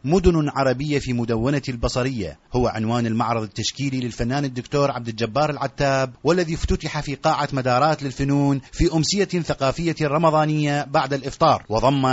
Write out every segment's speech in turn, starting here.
مدن عربية في مدونة البصرية هو عنوان المعرض التشكيلي للفنان الدكتور عبد الجبار العتاب، والذي افتتح في قاعة مدارات للفنون في أمسية ثقافية رمضانية بعد الإفطار، وضم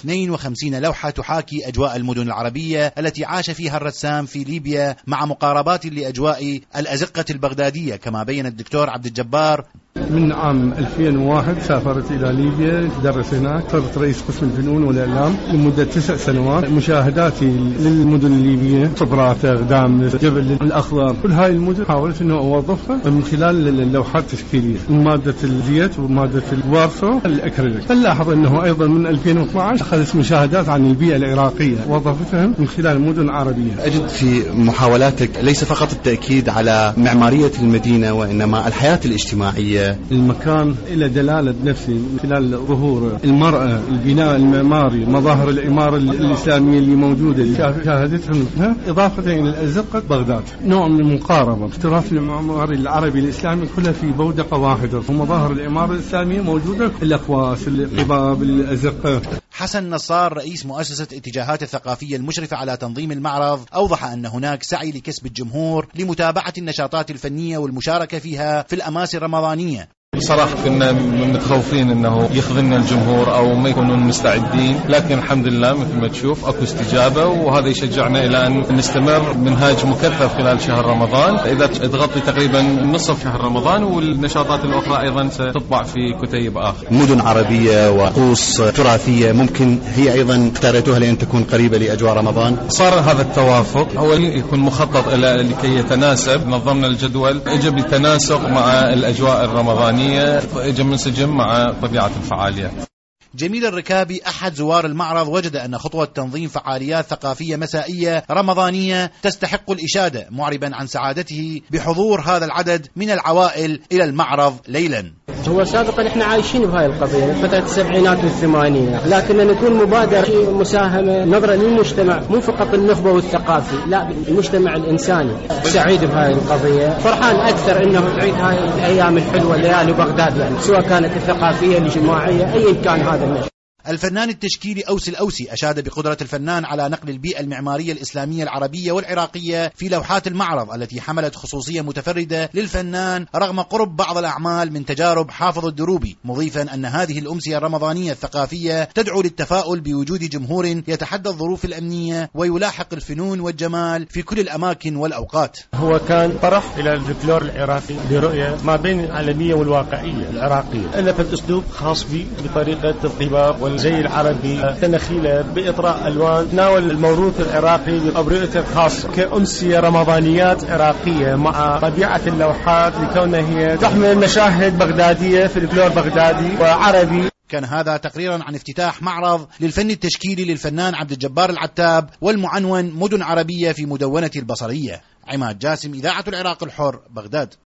52 لوحة تحاكي أجواء المدن العربية التي عاش فيها الرسام في ليبيا، مع مقاربات لأجواء الأزقة البغدادية. كما بين الدكتور عبد الجبار: من عام 2001 سافرت إلى ليبيا، درس هناك، صرت رئيس قسم الفنون والإعلام لمدة 9 سنوات. مشاهداتي للمدن الليبية، صبراتة، غدامنس، جبل الأخضر، كل هاي المدن حاولت أنه أوظفها من خلال اللوحات التشكيلية، مادة الزيت ومادة الوارسو الأكريليك. نلاحظ أنه أيضا من 2012 أخذت مشاهدات عن البيئة العراقية وظفتها من خلال مدن عربية. أجد في محاولاتك ليس فقط التأكيد على معمارية المدينة وإنما الحياة الاجتماعية. المكان إلى دلالة نفسي من خلال ظهور المرأة، البناء المعماري، مظاهر العمارة الإسلامية اللي موجودة شاهدتها، إضافة إلى الأزقة بغداد. نوع من المقاربة، اختلاف المعماري العربي الإسلامي كلها في بودقة واحدة، ومظاهر العمارة الإسلامية موجودة، الأقواس، القباب، الأزقة. حسن نصار رئيس مؤسسة اتجاهات الثقافية المشرفة على تنظيم المعرض أوضح أن هناك سعي لكسب الجمهور لمتابعة النشاطات الفنية والمشاركة فيها في الأماس الرمضانية. بصراحة كنا متخوفين انه يخذلنا الجمهور او ما يكونون مستعدين، لكن الحمد لله مثل ما تشوف اكو استجابة، وهذا يشجعنا الى ان نستمر منهاج مكثف خلال شهر رمضان، اذا تغطي تقريبا نصف شهر رمضان، والنشاطات الاخرى ايضا ستطبع في كتيب اخر. مدن عربية وطقوس تراثية ممكن هي ايضا اختارتوها لان تكون قريبة لاجواء رمضان. صار هذا التوافق، اول يكون مخطط لكي يتناسب، نظمنا الجدول اجى بالتناسق مع الاجواء الرمضانية، اجى منسجم مع طبيعة الفعاليات. جميل الركابي أحد زوار المعرض وجد أن خطوة تنظيم فعاليات ثقافية مسائية رمضانية تستحق الإشادة، معربا عن سعادته بحضور هذا العدد من العوائل إلى المعرض ليلا. هو سابقا احنا عايشين بهاي القضية من فترة السبعينات والثمانينات، لكن نكون مبادرة مساهمة نظرا للمجتمع، مو فقط النخبة والثقافي، لا المجتمع الإنساني. سعيد بهاي القضية، فرحان أكثر أنه تعيد هاي الأيام الحلوة ليالي بغداد، يعني سواء كانت الثقافية الاجتماعية أي كان هذا النشاط. الفنان التشكيلي أوس الأوسي أشاد بقدرة الفنان على نقل البيئة المعمارية الإسلامية العربية والعراقية في لوحات المعرض التي حملت خصوصية متفردة للفنان رغم قرب بعض الأعمال من تجارب حافظ الدروبي، مضيفا أن هذه الأمسية الرمضانية الثقافية تدعو للتفاؤل بوجود جمهور يتحدى الظروف الأمنية ويلاحق الفنون والجمال في كل الأماكن والأوقات. هو كان طرح إلى الفلكلور العراقي برؤية ما بين العالمية والواقعية العراقية، ألف أسلوب خاص به بطريقة القباب زي العربي، تنخيله بإطراء ألوان، تناول الموروث العراقي بأبرئته الخاصة كأمسية رمضانيات عراقية مع طبيعة اللوحات لكونها هي تحمل مشاهد بغدادية، فلكلور بغدادي وعربي. كان هذا تقريرا عن افتتاح معرض للفن التشكيلي للفنان عبد الجبار العتاب والمعنون مدن عربية في مدونة البصرية. عماد جاسم، إذاعة العراق الحر، بغداد.